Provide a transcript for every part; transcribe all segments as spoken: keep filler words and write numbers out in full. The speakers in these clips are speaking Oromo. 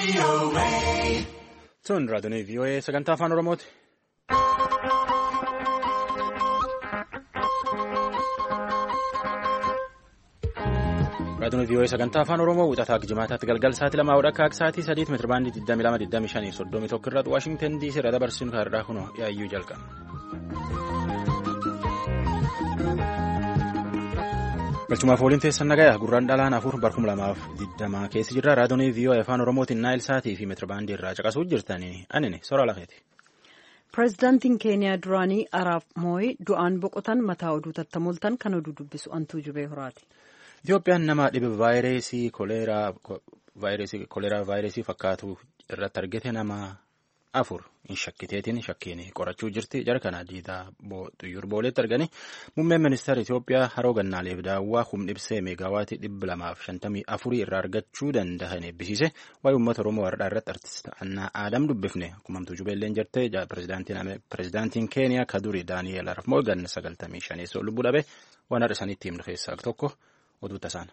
Sun raadiyoo V O A sagantaa afaan Oromooti. Raadiyoo V O A sagantaa afaan Oromoo wixataa jimaataatti galgal sa'aatii lamaa hodha akka sa'aatii sadiitti meetira baandii digdamii lama digdamii shanii soddomii tokko irratti Waashingtan D C irraa dabarsuun kaarraa kunoo yaayyuu jalqaba. Galchumaaf waliin teessan nagayaa gurraan dhalaan afur barkum lamaaf digdamaa keessa jirra raadiyoo V O A afaan Oromootiin naayil sa'aatii fi meetira baandii irraa caqasuu jirtanii anini soraa lafeeti. Pireezidaantiin Keeniyaa duraanii Araap Mooyi du'aan boqotan mataa oduu tattamoltan kan oduu dubbisu Antuu Jubee Horaati. Itoophiyaan nama dhibe vaayirasii koleeraa vaayirasii fakkaatu irratti argite nama afur hin shakkiteetiin shakkiin qorachuu jirti. Jara kana diidaa xuyyur booleetti arganii muummeen ministeera Itoophiyaa haroo gannaaleef daawwaa humna ibsee meegaawaatii dhibba lamaaf shantamii afurii irraa argachuu danda'an eebbisiise. Waa'ee uummata Oromoo har'aa irratti artist Annaa Aadam dubbifne kumamtuu jubeelleen jirte pireezidaantiin Keeniyaa kaduri Daani'eel Arap Mooyi ganna sagaltamii shaneessoo lubbuu dhabe waan har'a isaaniitti himnu keessaa tokko. Oduu tasaan.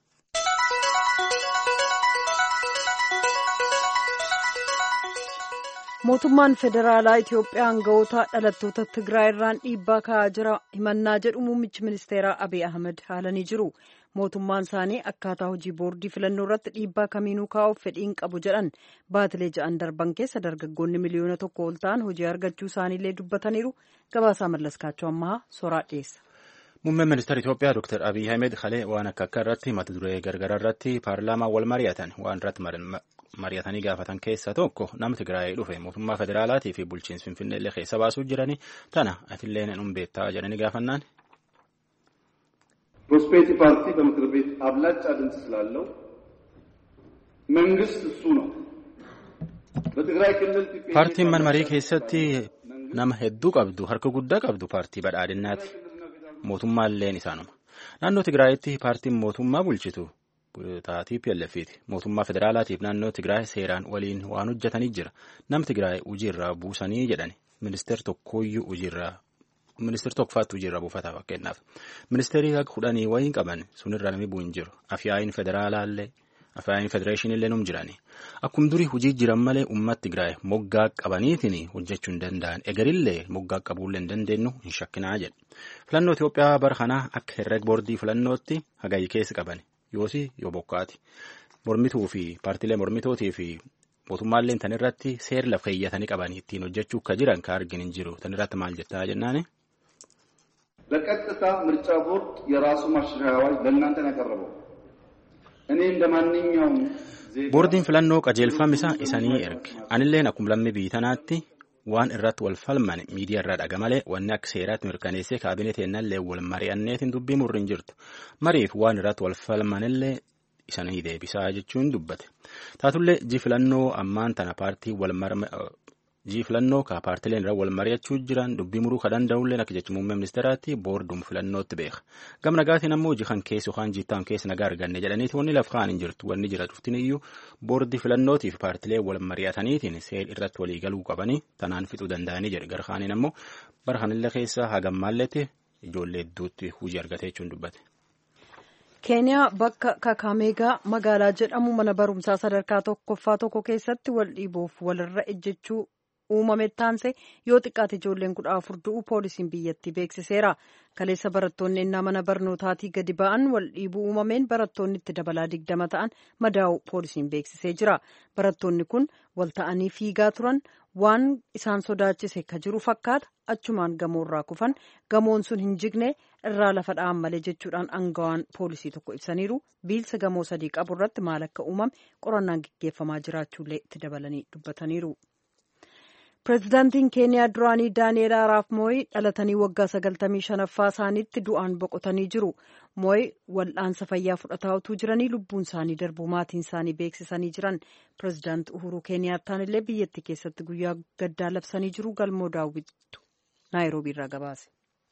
Mootummaan federaalaa Itoophiyaa aangawoota dhalattoota Tigraay irraan dhiibbaa ka'aa jira himannaa jedhu muummichi ministeeraa Abiy Ahmed haalanii jiru. Mootummaan isaanii akkaataa hojii boordii filannoo irratti dhiibbaa kamiinuu kaa'uuf fedhiin qabu jedhan baatilee ja'an darban keessa dargaggoonni miliyoona tokko ol ta'an hojii argachuu isaaniillee dubbataniiru. Gabaasaa Mallaskaachoo ammaa soraa dhiyeessa. Muummeen ministeera Itoophiyaa Dr. Abiy Ahmed halee waan akka akka irratti mata duree gargaraa irratti paarlaamaa wal mari'atan waan irratti mari'atanii gaafatan keessaa tokko nama Tigraay dhufe mootummaa federaalaatii fi bulchiinsa Finfinnee illee keessa baasuu jiranii tana atillee hin beektaa jedhanii gaafannaan. ፕሮስፔሪቲ ፓርቲ በምክር ቤት አብላጫ ድምፅ ስላለው መንግስት እሱ ነው በትግራይ ክልል ፓርቲን መንመሪ keessatti nama hedduu qabdu harka guddaa qabdu paartii badhaadhinnaati. Mootummaalleen isaanuma. Naannoo Tigraayitti paartiin mootummaa bulchitu T P L F ti. Mootummaa federaalaatiif naannoo Tigraay seeraan waliin waan hojjetanii jira. Nam Tigraay hojiirraa buusanii jedhani. Ministeer tokkooyyuu hojiirraa ministeer tokkofaatti hojiirraa buufataa fakkeenyaaf. Ministeerii akka kudhanii wayiin qaban sunirra namni bu'in jiru. Afyaayin federaalaallee afyaayin federeeshinillee num jirani. Akkuma durii hojii jiran malee uummata Tigraay moggaa qabaniitiin hojjechuu hin danda'an. Egarillee moggaa qabuullee hin dandeenyu hin shakkinaa jedhe. Filannoo Itoophiyaa bara kanaa akka herreg boordii filannootti hagayyi keessa qaban yoosi yoo bokkaati. Mormituu fi paartiilee mormitootii fi mootummaalleen tan irratti seera lafa keeyyatanii qabanii ittiin hojjechuu akka jiran ka argin hin jiru. Tan irratti maal jettaa jennaani? በቀጥታ ምርጫ ቦርድ የራሱ ማሻሻያዎች ለእናንተ ነው ያቀረበው እኔ እንደማንኛውም ቦርዲin filannoo qajeelfamisa isanii erge anilleen akkuma lammii biyya tanaatti waan irratti wal falman miidiyaa irraa dhaga malee wanni akka seeraatti mirkaneessee kaabineeteenallee wal mari'anneetiin dubbii murri hin jirtu mariif waan irratti wal falmanillee isanii deebisaa jechuun dubbate taatullee ji filannoo ammaan tana paartii wal ji filannoo ka paartileen irra wal mari'achuu jiran dubbii muruu ka danda'ullee akka jechuun muummee ministeeraatti boordum filannootti beeka gam nagaatiin ammoo ji kan keessa yookaan jiittaan keessa nagaa arganne jedhaniiti wanni laf kaan hin jirtu wanni jira cuftin iyyuu boordii filannootiif paartilee wal mari'ataniitiin seera irratti walii galuu qabanii tanaan fixuu danda'anii jedhe gara kaaniin ammoo bara kanillee keessa hagammaalletti ijoollee hedduutti hojii argatee jechuun dubbate. Keeniyaa bakka Kakaameegaa magaalaa jedhamu mana barumsaa sadarkaa tokkoffaa tokko keessatti wal dhiibuuf walirra ejjechuu uumame taanse yoo xiqqaate ijoolleen kudha afur du'u poolisiin biyyattii beeksiseera. Kaleessa barattoonni innaa mana barnootaatii gadi ba'an wal dhiibuu uumameen barattoonni itti dabalaa digdama ta'an madaa'u poolisiin beeksisee jira. Barattoonni kun wal ta'anii fiigaa turan waan isaan sodaachise ka jiru fakkaata achumaan gamoorraa kufan gamoon sun hin jigne irraa lafa dha'an malee jechuudhaan aangawaan poolisii tokko ibsaniiru. Biilsa gamoo sadii qabu irratti maal akka uumame qorannaan gaggeeffamaa jiraachuullee itti dabalanii dubbataniiru. Pireezidaantiin Keeniyaa duraanii Daani'eel Araap Mooyi dhalatanii waggaa sagaltamii shanaffaa isaaniitti du'aan boqotanii jiru. Mooyi wal'aansa fayyaa fudhataa utuu jiranii lubbuun isaanii darbuu maatiin isaanii beeksisanii jiran. Pireezidaantii Uhuruu Keeniyaattaan illee biyyattii keessatti guyyaa gaddaa labsanii jiru. Galmoo daawwittu Naayiroobii irraa gabaase.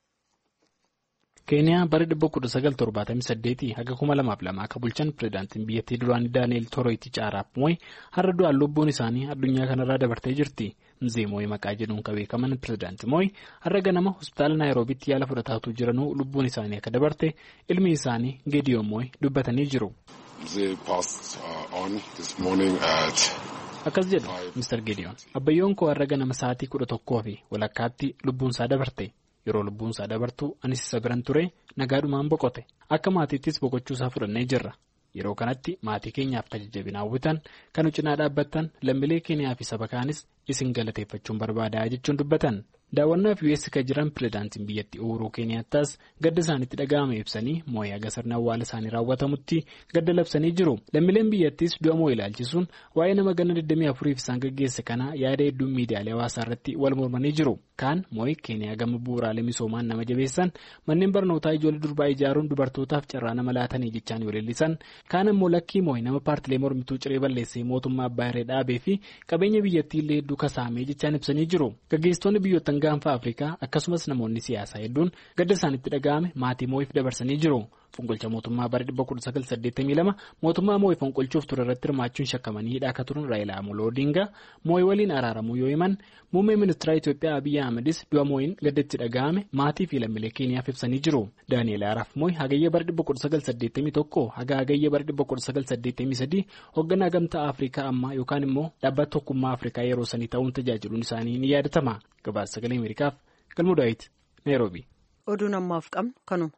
Keeniyaa bara dhibba kudha sagal torbaatamii saddeetii haga kuma lamaaf lama akka bulchan pireezidaantiin biyyattii duraanii Daani'eel Toroyitichi Araap Mooyi har'a du'aan lubbuun isaanii addunyaa kanarraa dabartee jirti. Mzee Mooyi maqaa jedhuun kan beekaman pireezidaantii Mooyi har'a ganama hospitaala Naayiroobiitti yaala fudhataatu jiranuu lubbuun isaanii akka dabarte ilmi isaanii Geediyoon Mooyi dubbatanii jiru. Akkas jedhu Mister Gideon abbayyoon koo har'a ganama sa'aatii kudha tokkoo fi walakkaatti lubbuunsaa dabarte yeroo lubbuunsaa dabartu anis isa biran ture nagaadhumaan boqote akka maatiittis boqochuusaa fudhannee jirra yeroo kanatti maatii keenyaaf tajaajila hawwitan kan cinaa dhaabbattan lammiilee keenyaa fi saba kaanis isin galateeffachuun barbaadaa jechuun dubbatan. Daawwannaaf U S ka jiran pireezidaantiin biyyattii Uhuru Keeniyaataas gadda isaanitti dhaga'ame ibsanii moo'ee haga sirna awwaala isaanii raawwatamutti gadda labsanii jiru. Lammiileen biyyattiis du'a moo'ee ilaalchisuun waa'ee nama ganna digdamii afuriif isaan gaggeesse kanaa yaada hedduun miidiyaalee hawaasaa irratti wal mormanii jiru. Kaan moo'ee Keeniyaa gama bu'uuraalee misoomaan nama jabeessan manneen barnootaa ijoollee durbaa ijaaruun dubartootaaf carraa nama laatanii jechaan waleellisan kaan ammoo lakkii moo'ee nama paartilee mormituu ciree balleessee mootummaa abbaa irree dhaabee fi qabeenya biyyattii illee hedduu kasaamee jechaan ibsanii jiru. Gaggeessitoonni biyyoottan gaanfa Afrikaa akkasumas namoonni siyaasaa hedduun gadda isaanitti dhaga'ame maatii moo'iif dabarsanii jiru. Fonqolcha mootummaa bara dhibba kudha sagal saddeettamii lama mootummaa moo'ee fonqolchuuf ture irratti hirmaachuun shakkamanii hidhaa akka turan Raayilaa Amoloo Odingaa moo'ee waliin araaramuu yoo himan muummee ministeera Itoophiyaa Abiyyi Ahmedis du'a moo'iin gadda itti dhaga'ame maatii fi lammiilee Keeniyaaf ibsanii jiru. Daani'eel Araaf moo'ee hagayya bara dhibba kudha sagal saddeettamii tokko haga hagayya bara dhibba kudha sagal saddeettamii sadii hoogganaa gamtaa Afrikaa ammaa yookaan immoo dhaabbata tokkummaa Afrikaa yeroo sanii ta'uun tajaajiluun isaanii ni yaadatama. Gabaasa sagalee Ameerikaaf Galmuu Daawit Naayiroobii. Oduun ammaaf qabnu kanuma.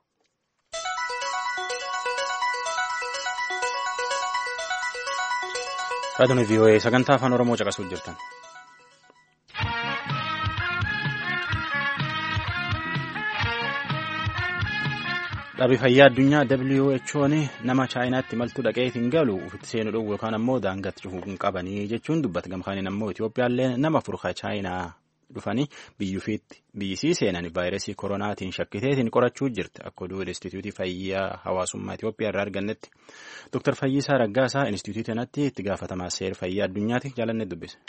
Raadiyoon V O A sagantaa afaan Oromoo caqasuu jirtan. Dhaabbii fayyaa addunyaa W H O nama chaayinaatti maltuu dhaqee hin galu ofitti seenuu dhowwu yookaan ammoo daangatti dhufuu hin qabanii jechuun dubbata. Gamkaaniin ammoo Itoophiyaallee nama furkaa chaayinaa dhufanii biyyuufiitti biyyisii seenan vaayirasii koronaatiin shakkiteetiin qorachuu jirti. Akka oduu Inistituutii Fayyaa Hawaasummaa Itoophiyaa irraa argannetti Dooktar Fayyisaa Raggaasaa Inistituutii kanatti itti gaafatamaa seera fayyaa addunyaati jaalanne dubbise.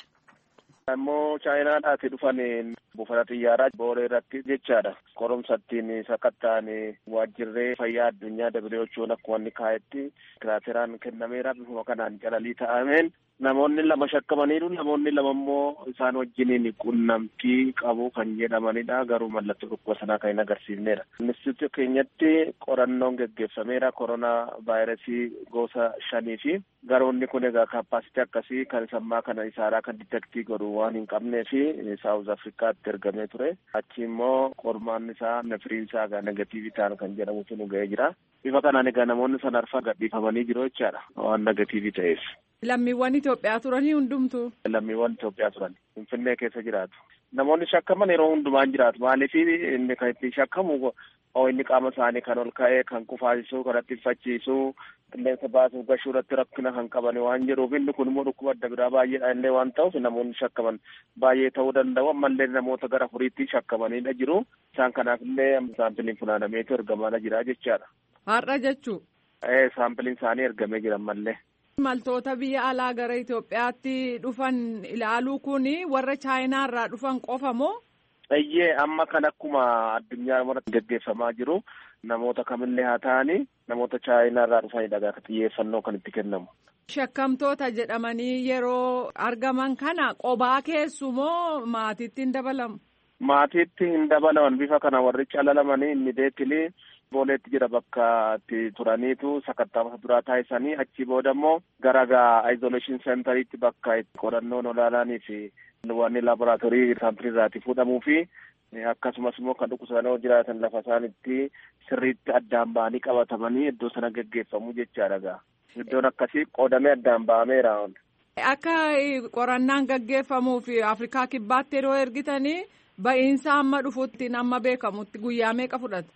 Ammoo chaayinaadhaati dhufan buufata xiyyaaraa booree irratti jechaadha. Qorumsattiin sakattaan waajjirree fayyaa addunyaa W H O akkuma inni kaa'etti kiraateraan kennameera bifuma kanaan calalii ta'ameen namoonni lama shakkamaniiru namoonni lama immoo isaan wajjiniin qunnamtii qabu kan jedhamanidha. Garuu mallattoo dhukkuba sanaa kan hin agarsiifneedha. Inistituutii keenyatti qorannoon geggeeffameera koronaa vaayirasii gosa shanii fi garoonni kun egaa kaapaasitii akkasii kan sammaa kana isaaraa kan ditektii godhu waan hin qabnee fi Saawuz Afrikaatti ergamee ture. Achi immoo qormaan isaa nafiriin isaa egaa negatiivii ta'an kan jedhamutu nu ga'ee jira. Bifa kanaan egaa namoonni sana arfan gadhiifamanii jiru jechaadha waan negatiivii ta'eef. Lammiiwwan Itoophiyaa turanii hundumtu. Lammiiwwan Itoophiyaa turan Finfinnee keessa jiraatu. Namoonni shakkaman yeroo hundumaan jiraatu. Maaliif inni kan ittiin shakkamu inni qaama isaanii kan ol ka'ee kan kufaasisuu kan ittifachiisuu qilleensa baasuu gashuu irratti rakkina kan qaban waan jedhuuf inni kun immoo dhukkuba adda biraa baay'eedha illee waan ta'uuf namoonni shakkaman baay'ee ta'uu danda'u. Ammallee namoota gara furiitti shakkamanidha jiru. Isaan kanaaf illee saampiliin funaanameetu ergamaa jira jechaadha. Har'a jechuu? Ee saampiliin isaanii ergamee jira ammallee. Maltoota biyya alaa gara Itoophiyaatti dhufan ilaaluu kun warra Chaayinaa irraa dhufan qofa moo? Eeyyee amma kan akkuma addunyaa irratti gaggeeffamaa jiru namoota kamillee haa ta'anii namoota Chaayinaa irraa dhufanidha gaafa xiyyeeffannoo kan itti kennamu. Shakkamtoota jedhamanii yeroo argaman kana qobaa keessu moo maatiitti hin dabalamu? Maatiitti hin dabalaman bifa kana warri calalamanii inni deetilii. Booleetti jira bakka itti turaniitu sakatta'ama duraa taasisanii achi booda immoo gara gaa isolation centeritti bakka qorannoon olaanaanii fi wanni laaboraatoorii saampilii irraati fuudhamuu fi akkasumas immoo kan dhukkubsatanii jiraatan lafa isaanitti sirriitti addaan ba'anii qabatamanii iddoo sana gaggeeffamu jechaadha gaa. Iddoon akkasii qoodamee addaan ba'ameera. Akka qorannaan gaggeeffamuu fi Afrikaa kibbaatti yeroo ergitanii ba'iinsa amma dhufuutti amma beekamutti guyyaa meeqa fudhata?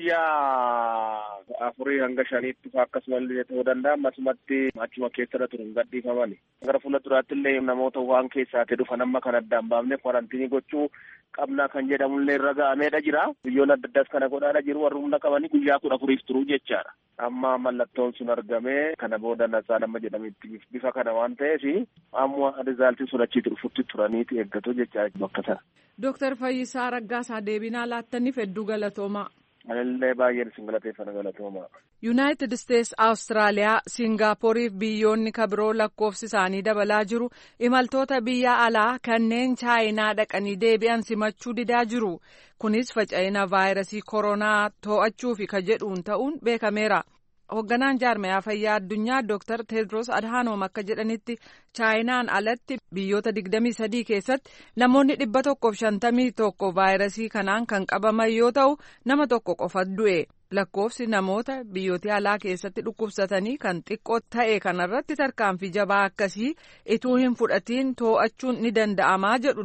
Guyyaa afurii hanga shaniitti akkasumas illee ta'uu danda'a. Ammasumatti achuma keessadha turuun gadhiifamani. Gara fuula duraatti illee namoota waan keessaatti dhufan amma kan addaan baafne kwarantiinii gochuu qabna kan jedhamullee irra ga'ameedha jira. Biyyoon adda addaas kana godhaadha jiru warri humna qabanii guyyaa kudha afuriif turuu jechaadha. Amma mallattoon sun argamee kana booda nasaan amma jedhametti bifa kana waan ta'eef amma rizaaltii sun achitti dhufutti turaniiti eeggatu jechaadha bakka sana. Dooktar Fayyisaa Raggaasaa deebinaa laattaniif hedduu galatoomaa. Anillee baay'een isin galateeffana galatoomaa. Yuunaayitid Isteets, Awustiraaliyaa, Siingaappooriif biyyoonni kabiroo lakkoofsi isaanii dabalaa jiru imaltoota biyya alaa kanneen Chaayinaa dhaqanii deebi'an simachuu didaa jiru. Kunis faca'ina vaayirasii koronaa to'achuuf ka jedhuun ta'uun beekameera. Hoogganaan jaarmayaa fayyaa addunyaa Dooktar Teedros Adhaanoom akka jedhanitti chaayinaan alatti biyyoota digdamii sadii keessatti namoonni dhibba tokkoof shantamii tokko vaayirasii kanaan kan qabaman yoo ta'u nama tokko qofa du'e. Lakkoofsi namoota biyyoota alaa keessatti dhukkubsatanii kan xiqqoo ta'e kanarratti tarkaanfii jabaa akkasii ituu hin fudhatiin to'achuun ni danda'amaa jedhu.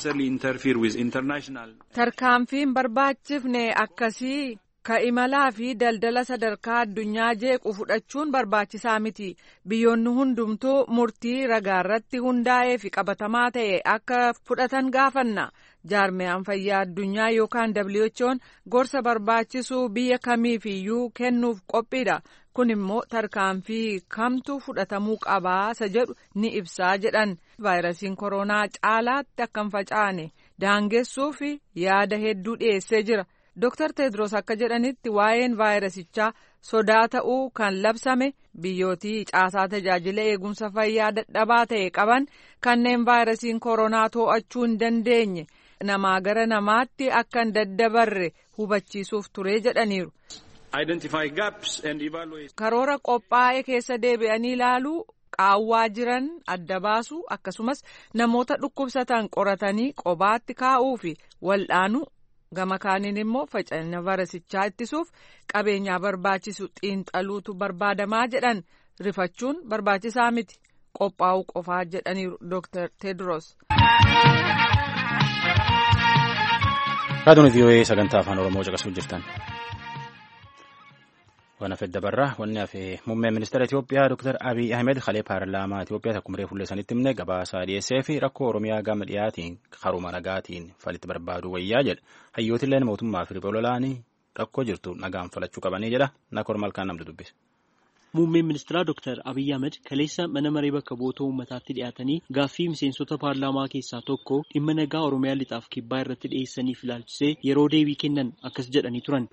Tarkaanfiin barbaachifne akkasii ka imalaa fi daldala sadarkaa addunyaa jeequ fudhachuun barbaachisaa miti. Biyyoonni hundumtuu murtii ragaarratti hundaa'ee fi qabatamaa ta'e akka fudhatan gaafanna. Jaarmayaan fayyaa addunyaa yookaan W H O'n gorsa barbaachisu biyya kamiifiyyuu kennuuf qophiidha. Kun immoo tarkaanfii kamtu fudhatamuu qabaa isa jedhu ni ibsaa jedhan. Vaayirasiin koronaa caalaatti akka hin facaane daangessuuf yaada hedduu dhiyeessee jira. Dooktar Teedros akka jedhanitti waa'een vaayirasichaa sodaa ta'uu kan labsame biyyootii caasaa tajaajila eegumsa fayyaa dadhabaa ta'e qaban kanneen vaayirasiin koronaa to'achuu hin dandeenye namaa gara namaatti akka hin daddabarre hubachiisuuf ture jedhaniiru. Karoora qophaa'e keessa deebi'anii ilaaluu, qaawwaa jiran adda baasuu akkasumas namoota dhukkubsatan qoratanii qobaatti kaa'uu fi wal'aanuu. Gama kaaniin immoo faca'ina vaayirasichaa ittisuuf qabeenyaa barbaachisu xiinxaluutu barbaadamaa jedhan. Rifachuun barbaachisaa miti qophaa'uu qofaa jedhaniiru Dooktar Teedros. Raadiyoon V O A sagantaa afaan Oromoo caqasuu jirtan. Waan hafe dabarraa wanni hafe muummeen ministeera Itoophiyaa Dooktar Abiy Ahmed kalee paarlaamaa Itoophiyaa takkum reefu fuulleessanitti himne gabaasaa dhiyeessee fi rakkoo Oromiyaa gama dhiyaatiin karuma nagaatiin falitti barbaadu wayyaa jedha. Hayyootilleen mootummaa fi riphee lolaanii rakkoo jirtu nagaan falachuu qabanii jedha. Nakoor Malkaan namtu dubbise. Muummeen ministeeraa Dooktar Abiy Ahmed kaleessa mana maree bakka bu'oota uummataatti dhiyaatanii gaaffii miseensota paarlaamaa keessaa tokko dhimma nagaa Oromiyaa lixaaf kibbaa irratti dhiyeessaniif ilaalchisee yeroo deebii kennan akkas jedhanii turan.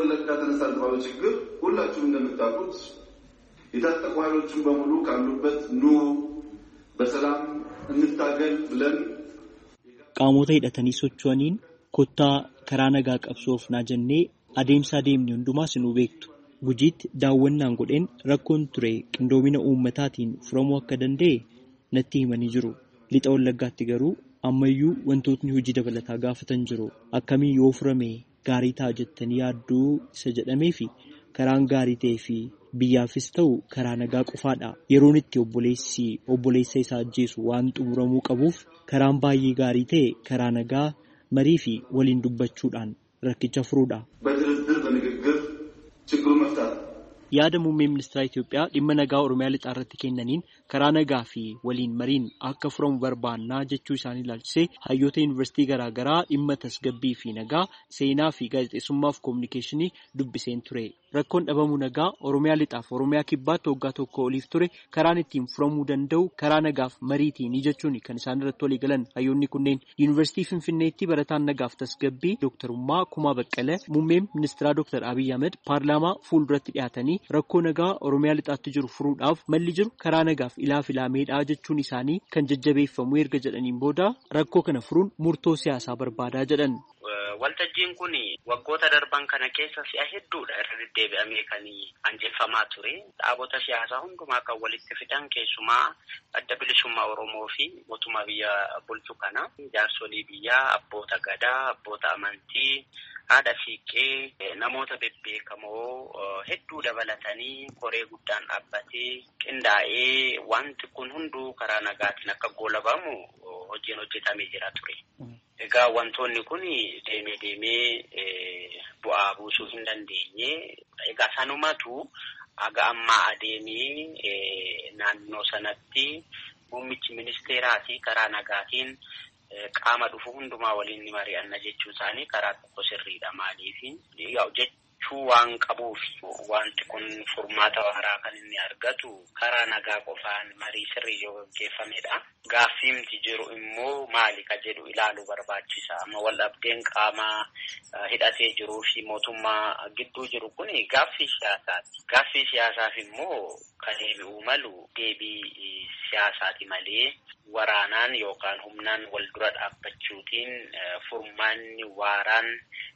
ሁላችሁም እንደምታውቁት የታጠቁ ኃይሎችን በሙሉ ካሉበት ኑ በሰላም እንታገል ብለን qaamota hidhatanii socho'aniin kottaa karaa nagaa qabsoofnaa jennee adeemsa adeemni hundumaa sinuu beektu. Gujiitti daawwannaan godheen rakkoon ture qindoomina uummataatiin furamuu akka danda'e natti himanii jiru. Lixa Wallaggaatti garuu ammayyuu wantootni hojii dabalataa gaafatan jiru. Akkamii yoo furame gaarii ta'a jettanii yaadduu isa jedhamee fi karaan gaarii ta'ee fi biyyaafis ta'u karaa nagaa qofaadha. Yeroon itti obboleessi obboleessa isaa ajjeesu waan xumuramuu qabuuf karaan baay'ee gaarii ta'e karaa nagaa marii fi waliin dubbachuudhaan rakkicha furuudha. Yaada muummee ministeera Itoophiyaa dhimma nagaa Oromiyaa lixaa irratti kennaniin karaa nagaa fi waliin mariin akka furamu barbaannaa jechuu isaanii ilaalchisee hayyoota yuunivarsiitii garaa garaa dhimma tasgabbii fi nagaa seenaa fi gaazexeessummaa fi koominikeeshinii dubbiseen ture. Rakkoon dhabamuu nagaa Oromiyaa lixaaf Oromiyaa kibbaatti waggaa tokko oliif ture karaan ittiin furamuu danda'u karaa nagaaf mariitiin jechuun kan isaan irratti walii galan hayyoonni kunneen. Yuunivarsiitii Finfinneetti barataan nagaaf tasgabbii Dooktarummaa Kumaa Baqqalee muummeen ministeeraa Dooktar Abiy Ahmed paarlaamaa fuulduratti dhiyaatanii rakkoo nagaa Oromiyaa lixaatti jiru furuudhaaf malli jiru karaa nagaaf ilaaf ilaameedhaa jechuun isaanii kan jajjabeeffamu erga jedhaniin booda rakkoo kana furuun murtoo siyaasaa barbaadaa jedhan. Waltajjiin kun waggoota darban kana keessa si'a hedduudha irra deddeebi'amee kan anjeffamaa ture. Dhaabota siyaasaa hundumaa kan walitti fidan keessumaa adda bilisummaa Oromoo fi mootummaa biyya bulchu kana jaarsolii biyyaa, abboota gadaa, abboota amantii, haadha siiqqee, namoota bebbeekamoo hedduu dabalatanii koree guddaan dhaabbatee qindaa'ee wanti kun hunduu karaa nagaatiin akka goolabamu hojiin hojjetamee jira ture. Egaa wantoonni kun deemee deemee bu'aa buusuu hin dandeenye. Egaa sanumatu aga ammaa adeemee naannoo sanatti muummichi ministeeraa fi karaa nagaatiin qaama dhufu hundumaa waliin ni mari'anna jechuu isaanii karaa tokko sirriidha. Maaliif jechuu waan qabuuf wanti kun furmaata waaraa kan inni argatu karaa nagaa qofaan marii sirrii yoo gaggeeffamedha. Gaaffiimti jiru immoo maali ka jedhu ilaaluu barbaachisa. Amma wal dhabdeen qaama hidhatee jiruu fi mootummaa gidduu jiru kun gaaffii siyaasaati. Gaaffii siyaasaaf immoo kan deebi'uu malu deebii siyaasaati malee waraanaan yookaan humnaan wal dura dhaabbachuutiin furmaanni waaraan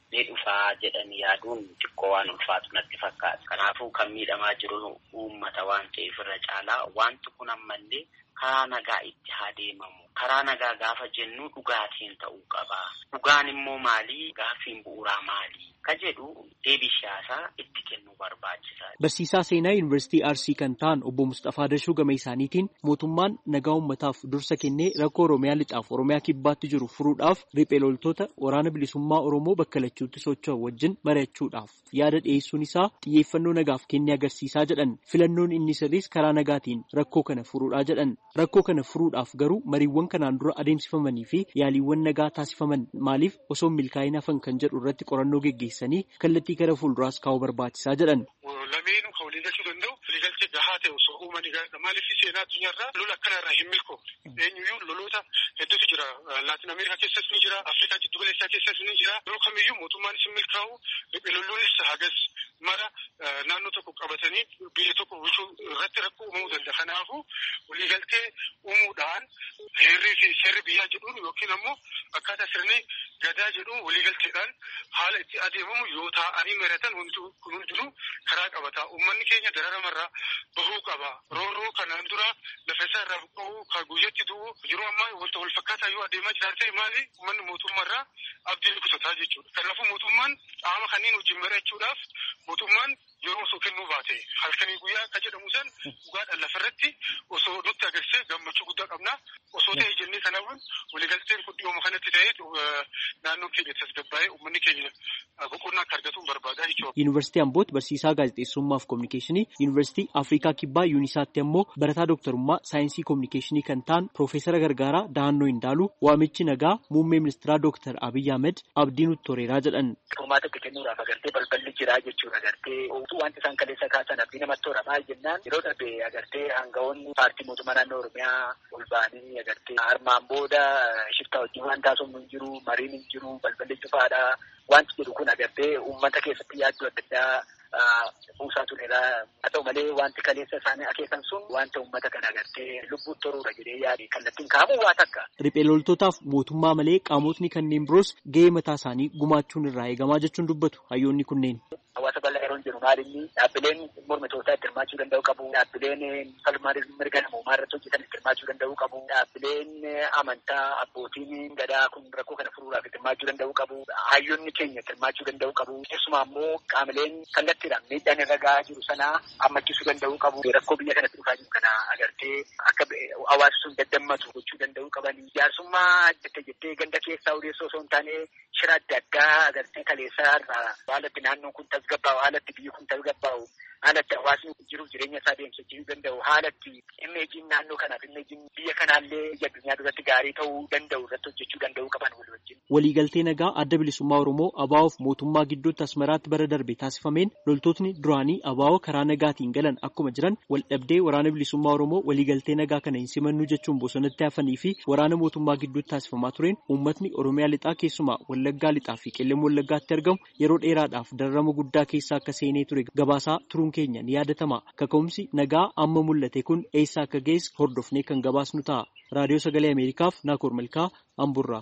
ni dhufaa jedhanii yaaduun xiqqoo waan ulfaatu natti fakkaata. Kanaafuu kan miidhamaa jiru uummata waan ta'eef irra caalaa wanti kun ammallee karaa nagaa itti haa deemamu. Karaa nagaa gaafa jennu dhugaatiin ta'uu qaba. Dhugaan immoo maali? Gaaffiin bu'uuraa maali? Ka jedhu deebii siyaasaa itti kennuu barbaachisaa. Barsiisaa seenaa Yuunivarsiitii Arsii kan ta'an obbo Mustafaa Dashuu gama isaaniitiin mootummaan nagaa uummataaf dursa kennee rakkoo Oromiyaa lixaaf Oromiyaa kibbaatti jiru furuudhaaf riphee loltoota waraana bilisummaa Oromoo bakka lachuutti socho'an wajjin mari'achuudhaaf yaada dhiyeessuun isaa xiyyeeffannoo nagaaf kennee agarsiisaa jedhan. Filannoon inni sirriis karaa nagaatiin rakkoo kana furuudhaa jedhan. Rakkoo kana furuudhaaf garuu mariiwwan kanaan dura adeemsifamanii fi yaaliiwwan nagaa taasifaman maaliif osoo milkaa'ina hafan kan jedhu irratti qorannoo geggeessanii kallattii gara fuulduraas kaa'uu barbaachisaa jedhan. Lameenuu kan walii galchuu danda'u waliigaltee gahaa ta'e osoo uumanii gaariidha. Maaliif seenaa addunyaarraa lola akkanarraa hin milkoofne. Eenyuyyuu loloota hedduutu jira. Laatin Ameerikaa keessas ni jira. Afrikaa jiddu galeessaa keessas ni jira. Yeroo kamiyyuu mootummaanis hin milkaa'u. Lolloonnis hagas mara naannoo tokko qabatanii biyya tokko bulchuu irratti rakkoo uumamuu danda'a. Kanaafuu waliigaltee uumuudhaan heerrii fi seerri biyyaa jedhuun yookiin ammoo akkaataa sirni gadaa jedhuun waliigalteedhaan haala itti adeemamu yoo taa'anii mari'atan wanti kun hundinuu karaa qabata. Uummanni keenya dararamarraa bahuu qaba. Roorroo kanaan dura lafa isaa irraa buqqa'uu kan guyyatti du'u yeroo ammaa wanta wal fakkaataa yoo adeemaa jiraate maali? Uummanni mootummaarraa abdii kutataa jechuudha. Kanaafuu mootummaan qaama kanneen wajjin mari'achuudhaaf mootummaan yeroo osoo kennuu baate halkanii guyyaa akka jedhamu san dhugaadhaan lafarratti osoo nutti agarsiise gammachuu guddaa qabna. Osoo ta'e jennee kanaafuu waliigalteen kun dhiyooma kanatti ta'ee naannoon keenya tasgabbaa'ee uummanni keenya boqonnaa akka argatu barbaada jechuudha. Yuunivarsiitii Ambootti barsiisaa gaazexeessummaa fi kominikeeshinii, Yuunivarsiitii Afrikaa Kibbaa Yuunisaatti ammoo barataa dooktarummaa saayinsii kominikeeshinii kan ta'an Piroofeesara Gargaaraa Dahannoo Hindaaluu waamichi nagaa muummee ministeeraa Dooktar Abiyyi Ahmed abdii nutti toreeraa jedhan. Furmaata itti kennuudhaaf agartee balballi jiraa jechuudha. Agartee wanti isaan kaleessa kaasan abdii namatti toora maal jennaan yeroo darbe agartee aangawoonni paartii mootummaa naannoo Oromiyaa ol ba'anii agartee armaan booda shiftaa wajjin waan taasifamu hin jiru, mariin hin jiru, balballi cufaadha. Wanti jedhu kun agartee uummata keessatti yaaddoo adda addaa buusaa tureera. Haa ta'u malee wanti kaleessa isaanii akeekan sun wanta uummata kana agartee lubbuutti toruudha jedhee yaade kallattiin kaamu waa takka. Riphee loltootaaf mootummaa malee qaamotni kanneen biroos gahee mataa isaanii gumaachuun irraa eegamaa jechuun dubbatu hayyoonni kunneen. Hawaasa bal'aa yeroo jedhu maalinni dhaabbileen mormitootaa itti hirmaachuu danda'u qabu. Dhaabbileen falmaa mirga namoomaa irratti hojjetan itti hirmaachuu danda'u qabu. Dhaabbileen amantaa abbootiin gadaa kun rakkoo kana furuudhaaf itti hirmaachuu danda'u qabu. Hayyoonni keenya itti hirmaachuu danda'u qabu. Keessumaa immoo qaamoleen kallattiidhaan miidhaan irra gahaa jiru sana hammachiisuu danda'u qabu. Rakkoo biyya kanatti dhufaa jiru kana agartee akka hawaasni sun daddammatu gochuu danda'u qabani. Jaarsummaa jettee jettee ganda keessaa odeessoo osoo hin taane shira adda addaa agartee kaleessaa irraa haalatti naannoon kun tasgabbaa'u, haalatti biyyi kun tasgabbaa'u, haalatti hawaasni jiruuf jireenya isaa deemsisuu danda'u, haalatti imeejiin naannoo kanaaf imeejiin biyya kanaallee biyya addunyaa duratti gaarii ta'uu danda'u irratti hojjechuu danda'u qaban wal wajjin. Waliigaltee nagaa adda bilisummaa Oromoo ABO'f mootummaa gidduutti Asmaraatti bara darbe taasifameen loltootni duraanii A B O karaa nagaatiin galan akkuma jiran wal dhabdee waraana bilisummaa Oromoo waliigaltee nagaa kana hin simannu jechuun bosonatti hafanii fi waraana mootummaa gidduutti taasifamaa tureen uummatni Oromiyaa lixaa keessumaa Wallaggaa lixaa fi Qellem Wallaggaatti argamu yeroo dheeraadhaaf dararama guddaa keessa akka seenee ture gabaasaa turuun keenya ni yaadatama. Kaka'umsi nagaa amma mul'ate kun eessa akka geesse hordofnee kan gabaasnu ta'a. Raadiyoo Sagalee Ameerikaaf Naakoor Malkaa Amburraa.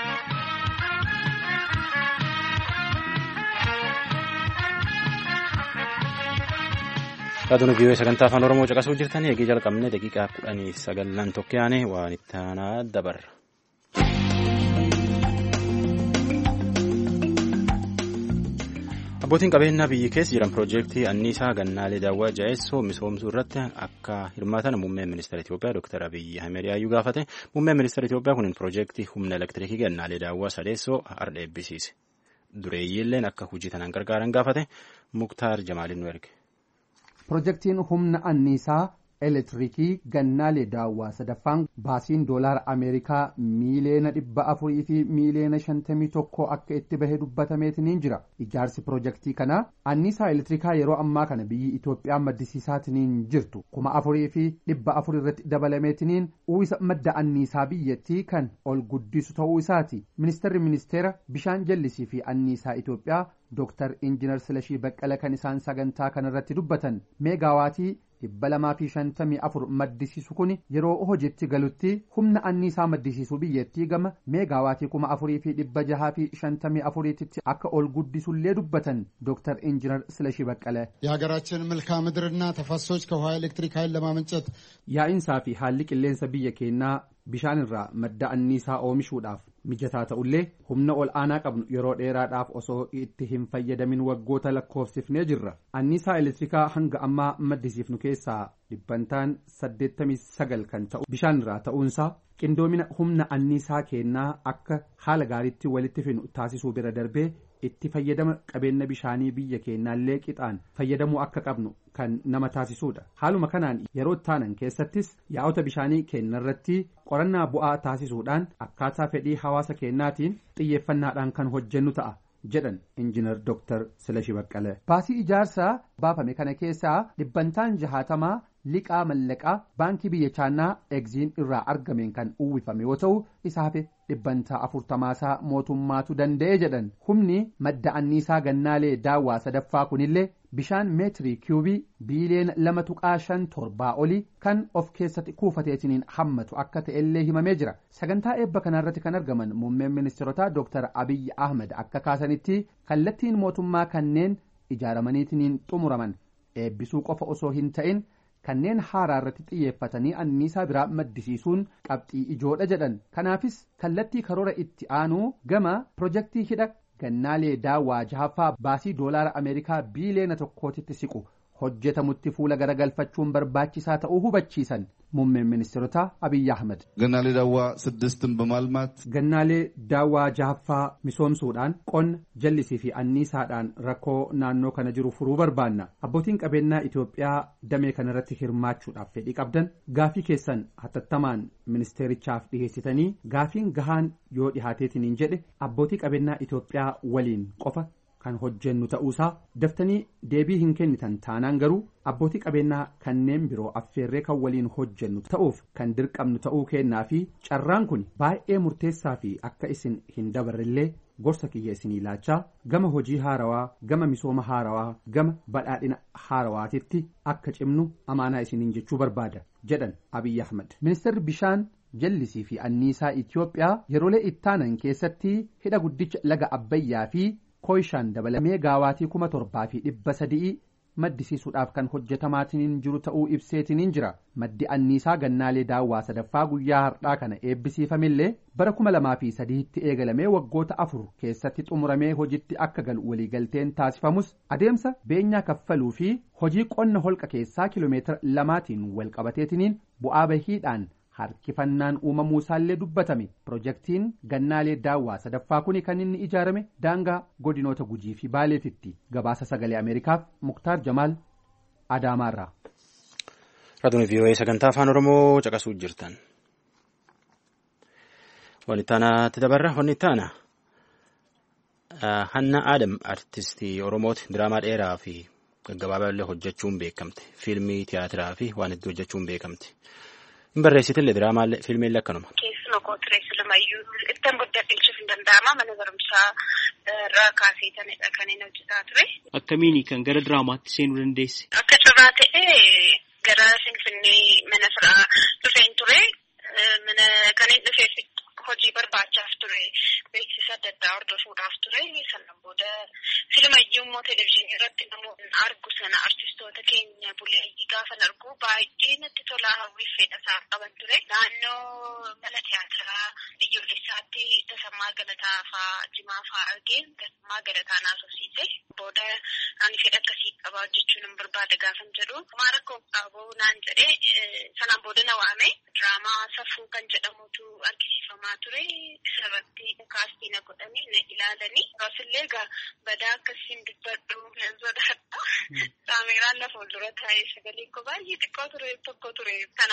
Raadiyoo Viiyoo sagantaa afaan Oromoo caqasuu jirtanii eegee jalqabne daqiiqaa kudhanii sagallan tokkoyaane waan itti aanaa dabarra. Abbootiin qabeenyaa biyyi keessa jiran piroojeektii anniisaa gannaalee daawwaa jaa'essoo misoomsuu irratti akka hirmaatan muummeen ministeera Itoophiyaa Dooktar Abiyyi Ahmed yaayyuu gaafate. Muummeen ministeera Itoophiyaa kun piroojeektii humna elektiriikii gannaalee daawwaa sadeessoo har'a eebbisiise. Dureeyyiilleen akka hojii tanaan gargaaran gaafate. Muktaar Jamaaliin nu erge. Piroojeektiin humna anniisaa elektiriikii gannaalee daawwaa sadaffaan baasiin doolaara Ameerikaa miiliyoona dhibba afurii fi miiliyoona shantamii tokko akka itti bahe dubbatameetiniin jira. Ijaarsi piroojeektii kanaa anniisaa elektiriikaa yeroo ammaa kana biyyi Itoophiyaa maddisiisaatiniin jirtu kuma afurii fi dhibba afur irratti dabalameetiniin uwwisa madda anniisaa biyyattii kan ol guddisu ta'uu isaati. Ministeerri ministeera bishaan jallisii fi anniisaa Itoophiyaa Dooktar Injiinar Silashii Baqqala kan isaan sagantaa kanarratti dubbatan meegaawaatii dhibba lamaa fi shantamii afur maddisiisu kun yeroo hojiitti galutti humna anniisaa maddisiisuu biyyattii gama meegaawaatii kuma afurii fi dhibba jahaa fi shantamii afuriitti akka ol guddisullee dubbatan ዶክተር ኢንጂነር ስለሺ በቀለ የሀገራችን መልክዓ ምድርና ተፋሰሶች ከውሃ ኤሌክትሪክ ኃይል ለማመንጨት yaa'insaa fi haalli qilleensa biyya keenyaa bishaan irraa madda anniisaa oomishuudhaaf mijataa ta'ullee humna ol aanaa qabnu yeroo dheeraadhaaf osoo itti hin fayyadamin waggoota lakkoofsifnee jirra anniisaa elektirikaa hanga ammaa maddisiifnu keessaa dhibbantaan saddeettamii sagal kan ta'u bishaan irraa ta'uunsaa qindoomina humna anniisaa keenyaa akka haala gaariitti walitti finu taasisuu bira darbee itti fayyadama qabeenya bishaanii biyya keenyaallee qixaan fayyadamuu akka qabnu kan nama taasisuudha haaluma kanaan yeroo taanan keessattis yaa'ota bishaanii keenyarratti qorannaa bu'aa taasisuudhaan akkaataa fedhii hawaasa keenyaatiin xiyyeeffannaadhaan kan hojjennu ta'a jedhan injiinar dooktar Silashi Baqqalee. Baasii ijaarsaa baafame kana keessaa dhibbantaan jahaatamaa liqaa mallaqaa baankii biyya chaanaa egziin irraa argameen kan uwwifame yoo ta'u isaaf dhibbantaa afurtamaasaa mootummaatu danda'e jedhan humni madda anniisaa gannaalee daawwaa sadaffaa kunillee bishaan meetirii kiubii biiliyoona lama tuqaa shan torbaa olii kan of keessatti kuufateetiniin hammatu akka ta'ellee himamee jira sagantaa eebba kanarratti kan argaman muummeen ministeerotaa dooktar Abiyyi Ahmed akka kaasanitti kallattiin mootummaa kanneen ijaaramaniitiniin xumuraman eebbisuu qofa osoo hin ta'in kanneen haaraa irratti xiyyeeffatanii anniisaa biraa maddisiisuun qabxii ijoodha jedhan kanaafis kallattii karoora itti aanuu gama pirojektii hidha gannaalee daawwaa jahaffaa baasii doolaara ameerikaa biiliyoona tokkootitti siqu hojjetamutti fuula garagalfachuun barbaachisaa ta'uu hubachiisan muummeen ministeerotaa Abiyyi Ahmed. Gannaalee daawwaa saddestin በማልማት gannaalee daawwaa jahaffaa misoomsuudhaan qonna jallisii fi anniisaadhaan rakkoo naannoo kana jiru furuu barbaanna abbootiin qabeenyaa Itoophiyaa damee kanarratti hirmaachuudhaaf fedhii qabdan gaafii keessan hatattamaan ministeerichaaf dhiheessitanii gaafiin gahaan yoo dhihaateetiniin jedhe abbootii qabeenyaa Itoophiyaa waliin qofa kan hojjennu ta'uusaa daftanii deebii hin kennitan taanaan garuu abbootii qabeenyaa kanneen biroo affeerree kan waliin hojjennu ta'uuf kan dirqamnu ta'uu kennaa fi carraan kun baay'ee murteessaa fi akka isin hin dabarrellee gorsa kiyya isinii laachaa gama hojii haarawaa gama misooma haarawaa gama badhaadhina haarawaatitti akka cimnu amaanaa isiniin jechuu barbaada jedhan Abiyyi Ahmed. Ministeerri bishaan jallisii fi anniisaa Itoophiyaa yeroolee ittaanan keessatti hidha guddicha laga Abbayyaa fi Kooyishaan dabalamee gaawaatii kuma torbaa fi dhibba sadii maddisiisuudhaaf kan hojjetamaatiin jiru ta'uu ibseetiniin jira maddi anniisaa gannaalee daawwaa sadaffaa guyyaa har'aa kana eebbisiifamillee bara kuma lamaa fi sadiitti eegalamee waggoota afur keessatti xumuramee hojiitti akka galu waliigalteen taasifamus adeemsa beenyaa kaffaluu fi hojii qonna holqa keessaa kiloomeetira lamaatiin walqabateetiniin bu'aa bahiidhaan harkifannaan uumamuu isaallee dubbatame pirojektiin gannaalee daawwaa sadaffaa kuni kan inni ijaarame daangaa godinoota Gujii fi Baaleetitti gabaasa sagalee Ameerikaaf Muktaar Jamaal Adaamaarraa. Raadiyoo V O A sagantaa afaan Oromoo caqasuu jirtan. Walittaanaatti dabarra walittaana Hanna Adam artistii Oromooti diraamaa dheeraa fi gaggabaabaa illee hojjechuun beekamte fiilmii tiyaatiraa fi waan hedduu hojjechuun beekamte. Barreessitillee diraamaa fiilmiillee akkanuma. Keessuma kootiree silumayyuu ittiin guddadheechuuf hin danda'ama mana barumsaa irraa kaasee tanidha kan inni hojjetaa ture. Akkamiini kan gara diraamaatti seenuu dandeesse? Akka carraa ta'ee gara Finfinnee mana firaa dhufeen ture mana kan inni dhufeef hojii barbaachaaf ture beeksisa adda addaa hordofuudhaaf ture sanaan booda fiilmayyuu immoo televezyiinii irratti namoonni argu sana artistoota keenya buleeyyii gaafan argu baay'ee natti tolaa hawwiif fedha isaa qaban ture naannoo mana tiyaatiraa biyyoolessaatti Tasammaa Galataa fa'aa Jimaa fa'aa argeen Tasammaa Galataa naasofsiise booda ani fedha akkasii qabaa hojjechuun hin barbaada gaafan jedhu maa rakkoo qabu naan jedhee sanaan booda na waame diraamaa safuu kan jedhamutu argisiifamaa ture sababti kaastiin godhanii na ilaalanii raasillee egaa badaa akkasiin dubbadhu nan sodaadha kaameeraan lafa fuuldura taa'ee sagalee koo baay'ee xiqqoo ture tokko ture kanaan garuu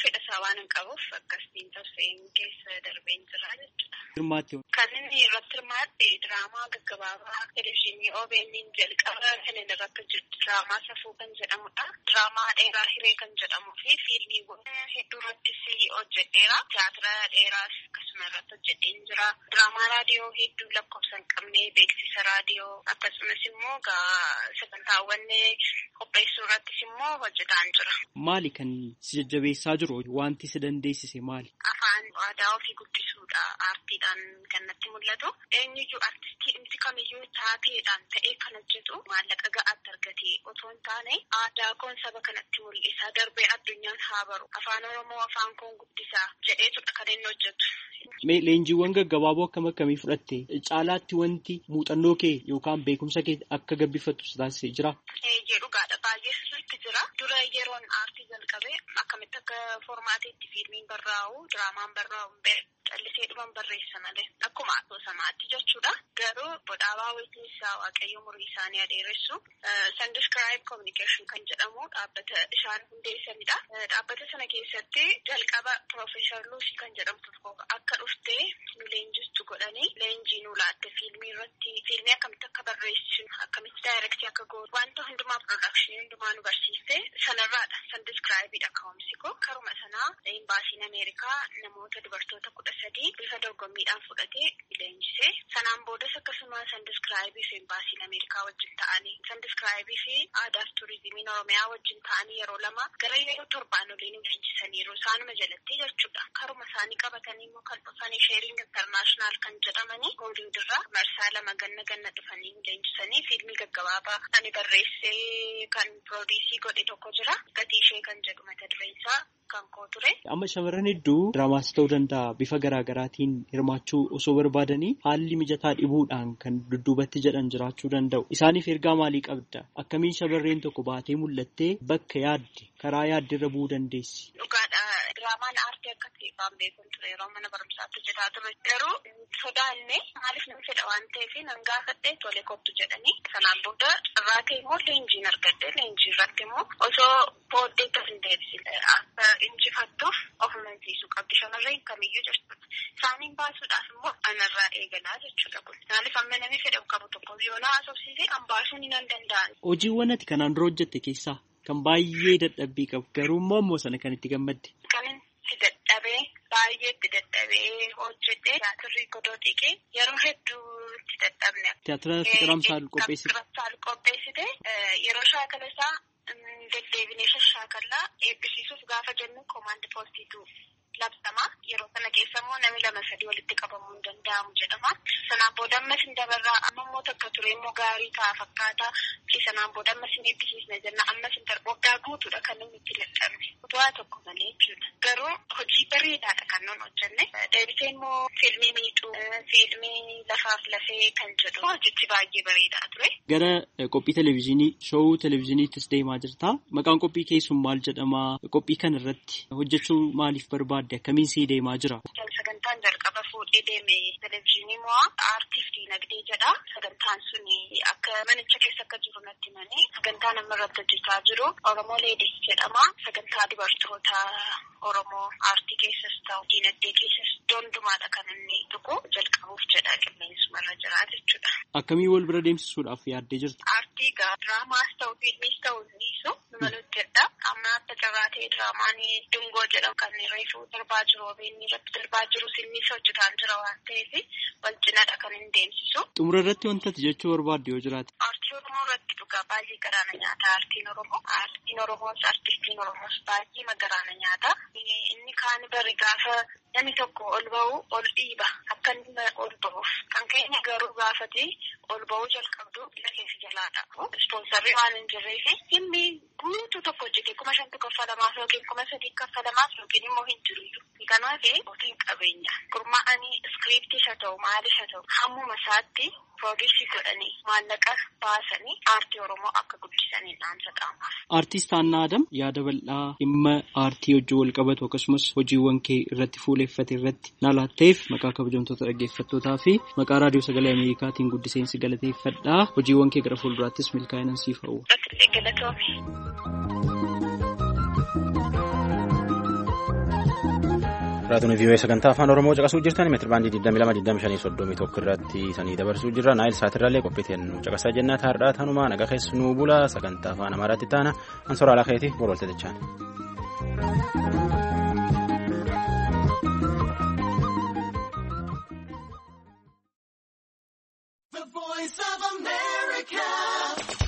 fedha isaa waan hin qabuuf akkasiin tarseen keessa darbeen jira jechuudha. Hirmaatti. Kan inni irratti hirmaatte diraamaa gaggabaabaa televizyiinii O B N jalqaba kan inni irratti jiru diraamaa safuu kan jedhamudha. Diraamaa dheeraa hiree kan jedhamuu fi fiilmiiwwan hedduu irrattis hojjedheera. Tiyaatira dheeraas akkasuma irratti hojjedheen jira. Diraamaa raadiyoo hedduu lakkoofsa hin qabne beeksisa raadiyoo akkasumas immoo sagantaawwan qopheessuu irrattis immoo hojjetaan jira. Maali kan si jajjabeessaa jiru? Wanti si dandeessise maali? Afaan aadaa ofii guddisuudha. Aartiidhaan kan natti mul'atu. Eenyuyyuu aartistii dhimsi kamiyyuu taateedhaan ta'ee kan hojjetu maallaqa ga'aatti argatee otoo hin taane aadaa koon saba kanatti mul'isa. Darbee addunyaan haa baru. Afaan Oromoo afaan koon guddisaa jedheetudha kan inni hojjetu. Leenjiiwwan gaggabaaboo akkam akkamii fudhatte? Caalaatti wanti muuxannoo kee yookaan beekumsa kee akka gabbifattu si taasisee jira? Eeyyee dhugaadha. Baay'ee sirriitti jira. Dura yeroon aartii jalqabee akkamitti akka formaatiitti fiilmiin barraa'u, diraamaan barraa'u callisee dhuman barreessa malee akkuma asoosamaatti jechuudha. Garuu bodhaabaa weetiinsaa waaqayyo umurii isaanii adeeressu Sandiscribe Communication kan jedhamu dhaabbata isaan hundeessanidha. Dhaabbata sana keessatti jalqaba Profeesar Luusii kan jedhamtu tokko akka dhuftee nu leenjistu godhanii leenjii nu laatte fiilmii irratti fiilmii akkamitti akka barreessinu akkamitti daayirektii akka gootu wanta hundumaa piroodakshinii hundumaa nu barsiiste sanarraadha. Sandiscribeidha ka'umsi koo karuma sanaa imbaasiin Ameerikaa namoota dubartoota kudha sadii bifa dorgommiidhaan fudhatee leenjisee sanaan boodas akkasuma Sandiscribe fi imbaasiin Ameerikaa wajjin ta'anii Sandiscribe fi aadaa fi turizimiin Oromiyaa wajjin ta'anii yeroo lama gara yeroo torbaan olii nu leenjisaniiru isaanuma jalatti jechuudha. Karuma isaanii qabatanii immoo kan dhufanii Sheering International kan jedhamanii Hollywood irraa marsaa lama ganna ganna dhufanii leenjisanii fiilmii gaggabaabaa ani barreessee kan piroodiisii godhe tokko jira. Gatii ishee kan jedhu mata dureen isaa kan koo ture. Amma shamarran hedduu diraamaas ta'uu danda'a bifa garaa garaatiin hirmaachuu osoo barbaadanii haalli mijataa dhibuudhaan kan dudduubatti jedhan jiraachuu danda'u. Isaaniif ergaa maalii qabda? Akkamiin shamarreen tokko baatee mul'attee bakka yaadde karaa yaaddirra bu'uu dandeessi? Dhugaadha. Diraamaan aartii akka ta'eefaan beekuun ture yeroo mana barumsaatti hojjetaa ture. Garuu sodaanne maaliif nama fedha waan ta'eef nan gaafadhee tole kottu jedhanii sanaan booda irraa ka'e immoo leenjiin argadde leenjii irratti immoo osoo booddee tas hin deebisine akka injifattuuf of amansiisuu qabdi shamarreen kamiyyuu jechuudha. Isaaniin baasuudhaaf immoo anarraa eegalaa jechuudha kun. Maaliif amma namni fedha qabu tokko yoo na haasofsiise an baasuun hin danda'an. Hojiiwwan ati kanaan dura hojjette keessaa kan baay'ee dadhabbii qabu garuu immoo immoo sana kan itti gammadde. Kan itti dadhabee baay'ee itti dadhabee hojjedhee tiyaatirri godoo dhiqee yeroo hedduu itti dadhabne. Tiyaatira Fiqiramsaal qopheessite. Fiqiramsaal qopheessite yeroo shaakala isaa deddeebinee shashaakallaa eebbisiisuuf gaafa jennu koomaandi poostiitu labsama. Yeroo sana keessa immoo namni lama sadii walitti qabamuu hin danda'amu jedhama. Sanaan booda ammas hin dabarraa amma immoo takka ture immoo gaarii ta'a fakkaata. Sanaan booda ammas hin eebbisiisne jenna ammas hin darbu waggaa guutuudha kan namni itti dadhabne. Bu'aa tokko malee jechuudha. Garuu hojii bareedaadha kan nuti hojjenne. Deebisee immoo fiilmii miidhuu fiilmii lafaaf lafee kan jedhu hojichi baay'ee bareedaa ture. Gara qophii televizyiinii showuu televizyiiniittis deemaa jirta. Maqaan qophii keessuun maal jedhama? Qophii kana irratti hojjechuu maaliif barbaadde? Akkamiin sii deemaa jira? Sagantaan jalqaba fuudhee deeme televizyiinii moo aartiif diinagdee jedha. Sagantaan sun akka manicha keessa akka jiru natti himanii sagantaan amma irratti hojjechaa jiru Oromoo Leedis jedhama. Sagantaa dubartoota Oromoo aartii keessas ta'u diinagdee keessas doondumaadha kan inni tuqu jalqabuuf jedha qilleensumarra jira jechuudha. Akkamii wal bira deemsisuudhaaf yaaddee jirta? Aartii gaa diraamaas ta'u fiilmiis ta'u niisu numa hojjedha. Amma akka carraatee diraamaan dungoo jedhamu kan reefuu darbaa jiru obeenni irratti darbaa jiru sinnis hojjetaan jira waan ta'eef wal cinaadha kan hin deemsisu. Xumura irratti wantati jechuu barbaadde yoo jiraate? Aartii Oromoo irratti dhugaa baay'ee garaana nyaata aartiin Oromoo. Aartiin Oromoos aartistiin Oromoos baay'ee garaana nyaata. Inni kaan bari gaafa namni tokko ol ba'u ol dhiiba akka inni ol ba'uuf kan keenya garuu gaafate ol ba'uu jalqabdu keessa jalaadha. Ispoonsarrii waan hin jirreef himmi guutuu tokko hojjete kuma shantu kaffalamaaf yookiin kuma sadii kaffalamaaf yookiin immoo hin jiru. Kanaaf ofiin qabeenya gurmaa'anii iskiriiptii haa ta'u maalis haa ta'u hammuma isaatti piroodiisii godhanii maallaqa baasanii aartii Oromoo akka guddisanii dhaamsa qaamaaf. Aartist Haannaa Adam yaada bal'aa dhimma aartii hojii wal qabatu akkasumas hojiiwwan kee irratti fuuleeffate irratti na laatteef maqaa kabajamtoota dhaggeeffattootaa fi maqaa raadiyoo sagalee Ameerikaatiin guddiseensi galateeffadhaa. Hojiiwwan kee gara fuulduraattis milkaa'inaan siif hawwa. Raatuun vii'oo sagantaa afaan Oromoo caqasuu jirtan meetira baandii digdamii lama digdamii shanii soddomii tokko irratti sanii dabarsuu jirra. Naayil saatirraallee qophiiteen nu caqasaa jennaa taa'aadhaa tanumaa nagaa keessi nuu bula sagantaa afaan Amaaraatti taana ansoora alaa keetii boru walta jechaan. The Voice of America.